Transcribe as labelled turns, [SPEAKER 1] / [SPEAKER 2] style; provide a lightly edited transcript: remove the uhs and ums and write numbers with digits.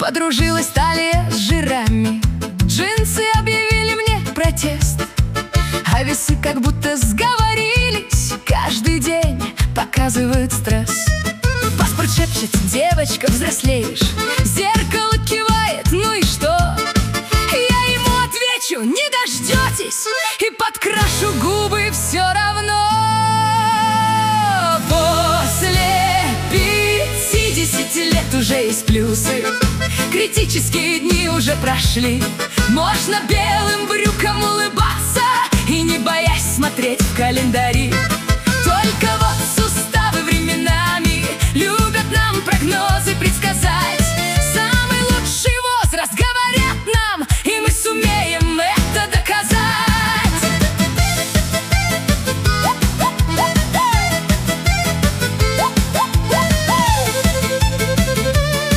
[SPEAKER 1] Подружилась талия с жирами, джинсы объявили мне протест, а весы как будто сговорились, каждый день показывают стресс. Паспорт шепчет: девочка, взрослеешь. Зеркало кивает: ну и что? Я ему отвечу: не дождетесь, и подкрашу губы все равно. После 50 лет уже есть плюсы, критические дни уже прошли. Можно белым брюком улыбаться и не боясь смотреть в календари. Только вот суставы временами любят нам прогнозы предсказать.